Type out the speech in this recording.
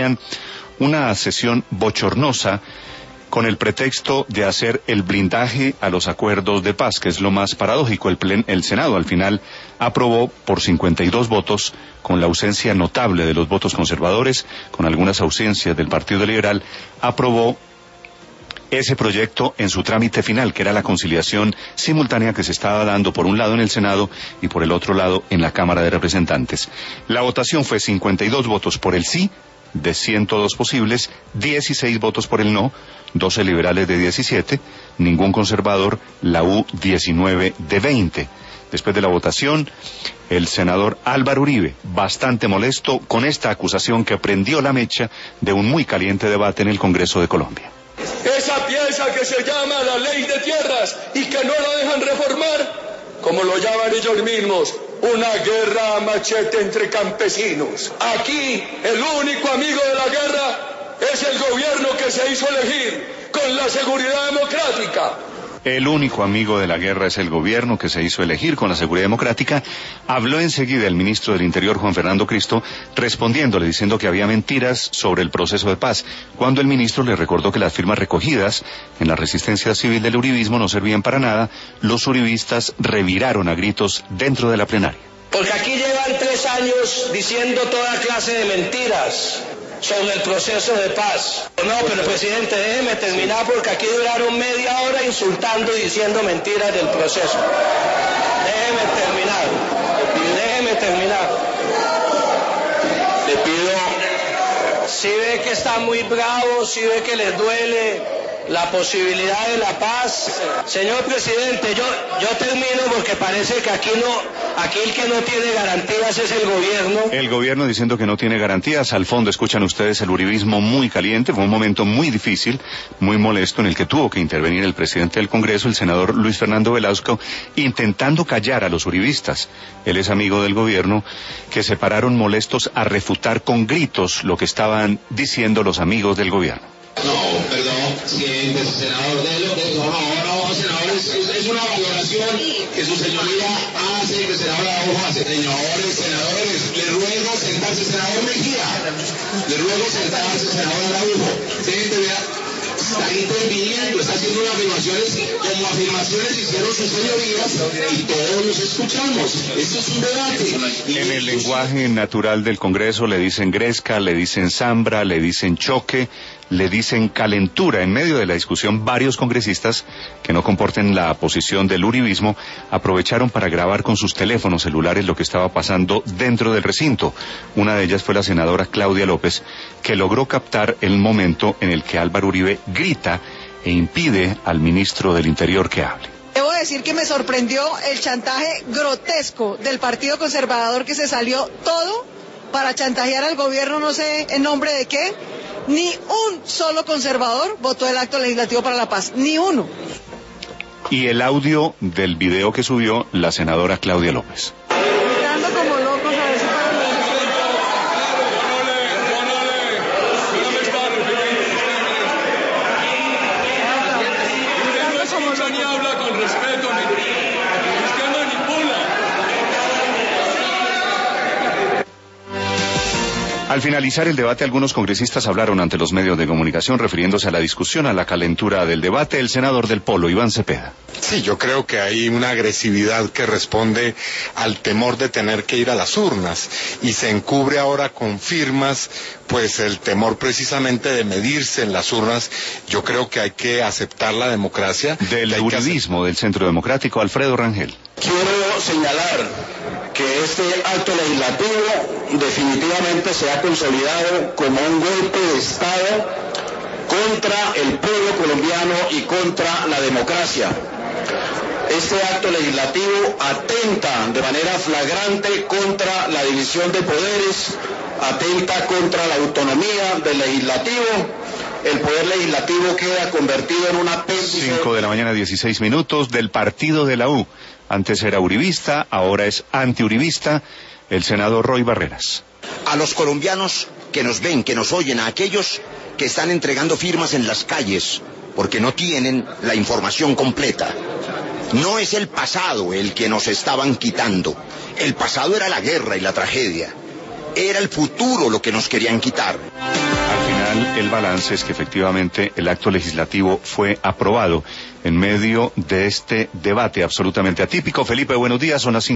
decían, una sesión bochornosa con el pretexto de hacer el blindaje a los acuerdos de paz, que es lo más paradójico. El Senado al final aprobó por 52 votos, con la ausencia notable de los votos conservadores, con algunas ausencias del Partido Liberal, aprobó ese proyecto en su trámite final, que era la conciliación simultánea que se estaba dando por un lado en el Senado y por el otro lado en la Cámara de Representantes. La votación fue 52 votos por el sí, de 102 posibles, 16 votos por el no, 12 liberales de 17, ningún conservador, la U 19 de 20. Después de la votación, el senador Álvaro Uribe, bastante molesto con esta acusación que prendió la mecha de un muy caliente debate en el Congreso de Colombia. Esa pieza que se llama la ley de tierras y que no la dejan reformar, como lo llaman ellos mismos, una guerra a machete entre campesinos. Aquí el único amigo de la guerra es el gobierno que se hizo elegir con la seguridad democrática. El único amigo de la guerra es el gobierno que se hizo elegir con la seguridad democrática. Habló enseguida el ministro del Interior, Juan Fernando Cristo, respondiéndole, diciendo que había mentiras sobre el proceso de paz, cuando el ministro le recordó que las firmas recogidas en la resistencia civil del uribismo no servían para nada. Los uribistas reviraron a gritos dentro de la plenaria. Porque aquí llevan 3 años diciendo toda clase de mentiras sobre el proceso de paz. No, pero presidente, déjeme terminar, porque aquí duraron media hora insultando y diciendo mentiras del proceso. Déjeme terminar. Le pido, si ve que está muy bravo, si ve que les duele la posibilidad de la paz. Señor presidente, yo termino, porque parece que aquí el que no tiene garantías es el gobierno. El gobierno diciendo que no tiene garantías. Al fondo escuchan ustedes el uribismo muy caliente. Fue un momento muy difícil, muy molesto, en el que tuvo que intervenir el presidente del Congreso, el senador Luis Fernando Velasco, intentando callar a los uribistas. Él es amigo del gobierno, que se pararon molestos a refutar con gritos lo que estaban diciendo los amigos del gobierno. No, perdón, presidente, senador, no, senador, es una valoración que su señoría hace, que el senador Araujo hace. Senadores, le ruego sentarse, senador Mejía, le ruego sentarse, senador Araujo. Presidente, vea, está interviniendo, está haciendo unas afirmaciones, como afirmaciones hicieron sus señorías, y todos los escuchamos. Esto es un debate. En el lenguaje natural del Congreso le dicen gresca, le dicen zambra, le dicen choque, le dicen calentura. En medio de la discusión, varios congresistas que no comporten la posición del uribismo aprovecharon para grabar con sus teléfonos celulares lo que estaba pasando dentro del recinto. Una de ellas fue la senadora Claudia López, que logró captar el momento en el que Álvaro Uribe grita e impide al ministro del Interior que hable. Debo decir que me sorprendió el chantaje grotesco del Partido Conservador, que se salió todo para chantajear al gobierno, no sé en nombre de qué. Ni un solo conservador votó el acto legislativo para la paz, ni uno. Y el audio del video que subió la senadora Claudia López. Gritando como locos a ver si Al finalizar el debate, algunos congresistas hablaron ante los medios de comunicación refiriéndose a la discusión, a la calentura del debate. El senador del Polo, Iván Cepeda. Sí, yo creo que hay una agresividad que responde al temor de tener que ir a las urnas, y se encubre ahora con firmas, pues el temor precisamente de medirse en las urnas. Yo creo que hay que aceptar la democracia. Del uribismo del Centro Democrático, Alfredo Rangel. Quiero señalar que este acto legislativo definitivamente se ha consolidado como un golpe de Estado contra el pueblo colombiano y contra la democracia. Este acto legislativo atenta de manera flagrante contra la división de poderes, atenta contra la autonomía del legislativo. El poder legislativo queda convertido en un apéndice. 5:16 a.m. del partido de la U. Antes era uribista, ahora es antiuribista. El senador Roy Barreras. A los colombianos que nos ven, que nos oyen, a aquellos que están entregando firmas en las calles porque no tienen la información completa. No es el pasado el que nos estaban quitando. El pasado era la guerra y la tragedia. Era el futuro lo que nos querían quitar. el balance es que efectivamente el acto legislativo fue aprobado en medio de este debate absolutamente atípico. Felipe, buenos días, son las